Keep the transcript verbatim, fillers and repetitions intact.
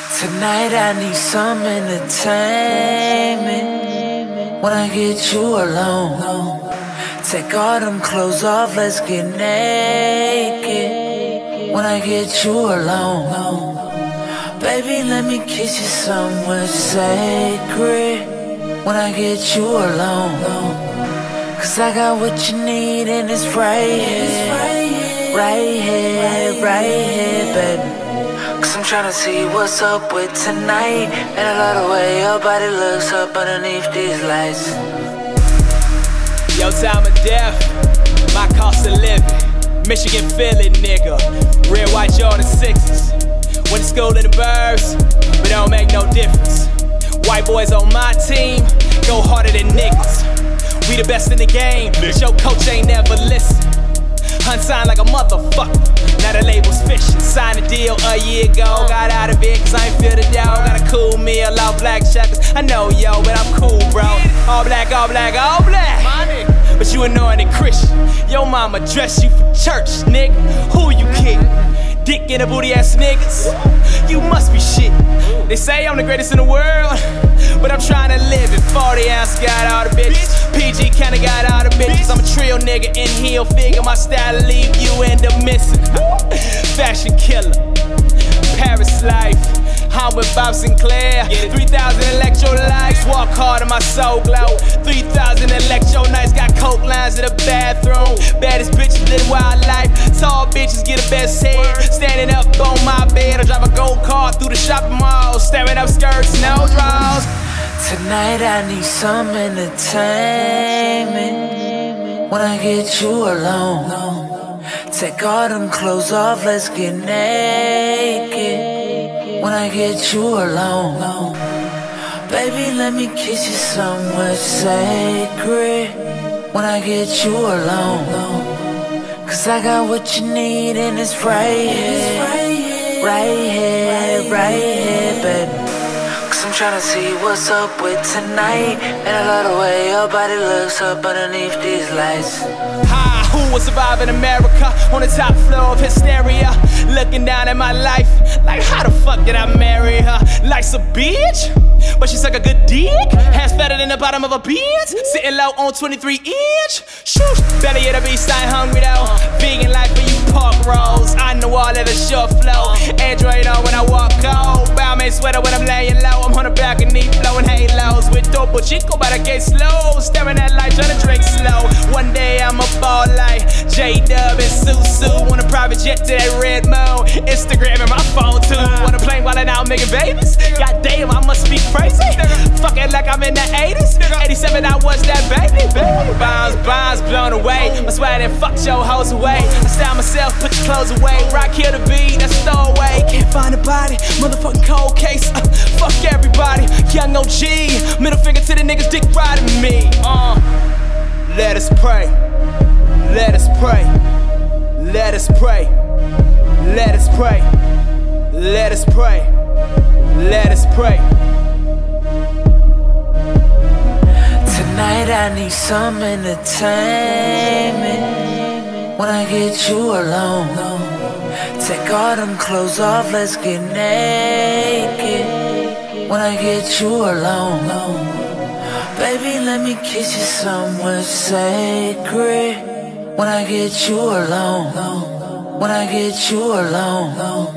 Tonight I need some entertainment. When I get you alone, take all them clothes off, let's get naked. When I get you alone, baby, let me kiss you somewhere sacred. When I get you alone, cause I got what you need and it's right here, right here, right here, baby. Cause I'm tryna see what's up with tonight, and I love the way your body looks up underneath these lights. Yo, time of death, my cost of living, Michigan, Philly, nigga. Red, white Jordan sixes. Went to school in the burbs, but it don't make no difference. White boys on my team go harder than niggas. We the best in the game, but your coach ain't never listen. Unsigned like a motherfucker, now the label's fishing. Signed a deal a year ago, got out of it cause I ain't feel the dough. Got a cool meal, all black checkers. I know, yo, but I'm cool, bro. All black, all black, all black. But you anointed Christian. Yo mama dress you for church, nigga. Who you kidding? Dick in a booty ass niggas. You must be shit. They say I'm the greatest in the world, but I'm trying to live it. forty ounce got all the bitches. P G kinda got all the bitches. I'm a trill nigga in heel figure. My style leave you in the missing. Fashion killer, Paris life. I'm with Bob Sinclair. three thousand electrolytes. Walk hard and my soul glow. three thousand electro nights. Got coke lines in the bathroom. Baddest bitches live wildlife. Tall bitches get a best head. Standing up on my bed. I drive a gold car through the shopping mall. Staring up skirts, no draws. Tonight I need some entertainment. When I get you alone, take all them clothes off, let's get naked. When I get you alone, baby, let me kiss you somewhere sacred. When I get you alone, cause I got what you need and it's right here, right here, right here, baby. Cause I'm tryna see what's up with tonight, and I love the way your body looks up underneath these lights. Hi, who will survive in America? On the top floor of hysteria, looking down at my life like, how the fuck did I marry her? Life's a bitch, but she suck a good dick. Hands fatter than the bottom of a Benz. Sitting low on twenty-three inch. Shoot, belly of the beast, I ain't hungry though. Vegan life for you pork rolls. I know all of the short flow. Android on when I walk cold. Balmain sweater when I'm laying low. I'm on the balcony blowing halos with Topo Chico, but I get slow. Staring at light, trying to drink slow. One day I'm a ball like J-Dub and Susu. On a private jet to that red moon. Instagram and my phone too. On a plane while I'm out making babies. God damn, I must be crazy. Fucking like I'm in the eighties. eighty-seven, I was that baby. Bombs, bombs blown away. My swag and fucked your hoes away. I style myself, put your clothes away. Rock here the beat, that's stowaway. Can't find a body, motherfucking cold case. Uh, fuck everybody, young O G. Middle finger to the niggas dick riding me. Uh, let us pray. Let us pray. Let us pray. Let us pray. Let us pray. Let us pray. Tonight I need some entertainment. When I get you alone, take all them clothes off, let's get naked. When I get you alone, baby, let me kiss you somewhere sacred. When I get you alone, when I get you alone.